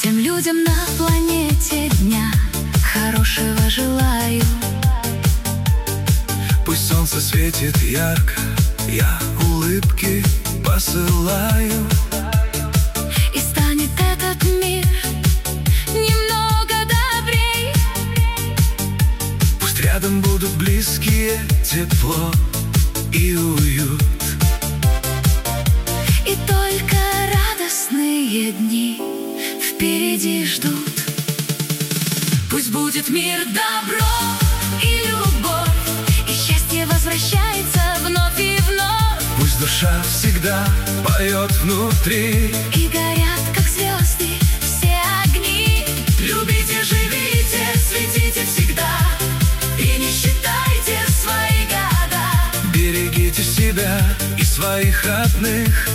Всем людям на планете дня хорошего желаю. Пусть солнце светит ярко, я улыбки посылаю. И станет этот мир немного добрей. Пусть рядом будут близкие, тепло и уют. И только радостные дни впереди ждут. Пусть будет мир, добро и любовь, и счастье возвращается вновь и вновь. Пусть душа всегда поет внутри, И горят, как звезды, все огни. любите, живите, светите всегда, И не считайте свои года. берегите себя и своих родных.